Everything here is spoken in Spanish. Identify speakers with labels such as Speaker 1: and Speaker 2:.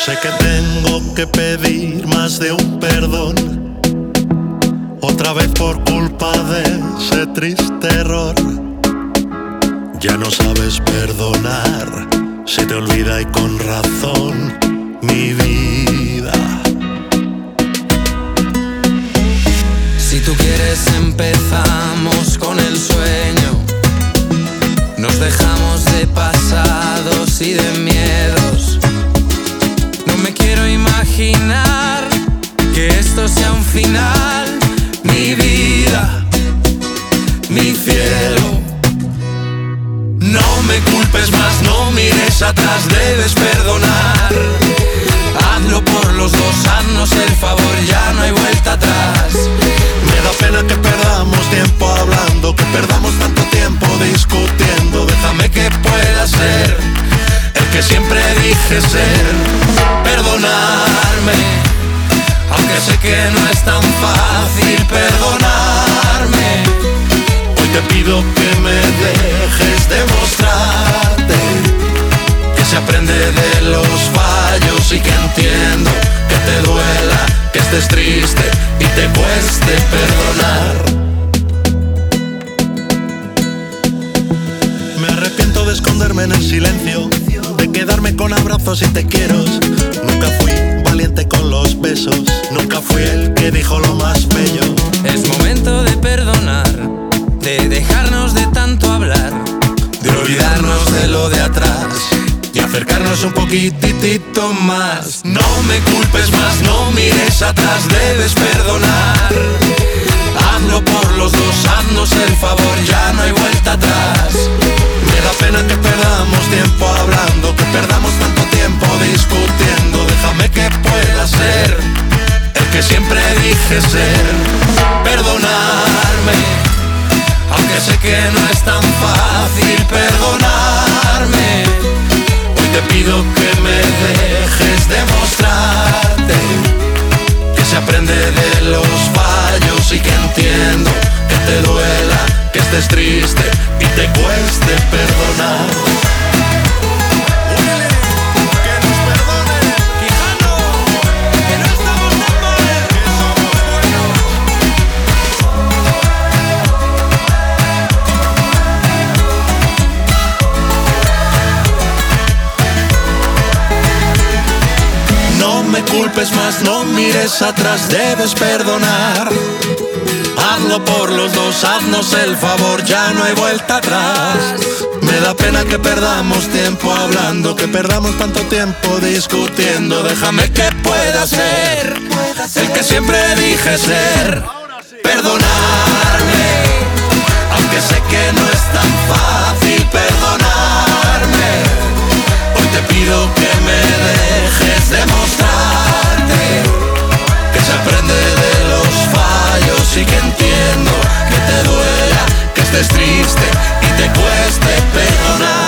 Speaker 1: Sé que tengo que pedir más de un perdón, otra vez por culpa de ese triste error. Ya no sabes perdonar, se te olvida y con razón, mi vida.
Speaker 2: Si tú quieres empezamos con el sueño, nos dejamos de pasados y de miedos. No me quiero imaginar que esto sea un final, mi vida, mi cielo. No me culpes más, no mires atrás, debes perdonar. Hazlo por los dos, haznos el favor, ya no hay vuelta atrás.
Speaker 1: Me da pena que perdamos tiempo hablando, que perdamos tanto tiempo discutiendo. Déjame que pueda ser el que siempre dije ser. Perdonarme, aunque sé que no es tan fácil perdonarme. Hoy te pido que me dejes demostrarte que se aprende de los fallos y que entiendo que te duela, que estés triste y te cueste perdonar. Me arrepiento de esconderme en el silencio, de quedarme con abrazos y te quiero. Nunca fui valiente con los besos, nunca fui el que dijo lo más bello.
Speaker 2: Es momento de perdonar, de dejarnos de tanto hablar,
Speaker 1: de olvidarnos de lo de atrás y acercarnos un poquitito más. No me culpes más, no mires atrás, debes perdonar. Hazlo por los dos, haznos el favor, ya no hay vuelta atrás. Me da pena que perdamos tiempo hablando, que perdamos tanto tiempo discutiendo. Déjame que pueda ser el que siempre dije ser. Perdonarme, aunque sé que no es tan fácil perdonarme. Hoy te pido que me dejes demostrarte que se aprende de los fallos y que entiendo que te duela, que estés triste y te cueste perdonar. No me culpes más, no mires atrás, debes perdonar. Hazlo por los dos, haznos el favor, ya no hay vuelta atrás. Me da pena que perdamos tiempo hablando, que perdamos tanto tiempo discutiendo. Déjame que pueda ser el que siempre dije ser. Perdonarme, aunque sé que no es tan fácil perdonarme. Hoy te pido que me dejes demostrarte que se aprende de los fallos y que entiendo que te duela, que estés triste y te cueste perdonar.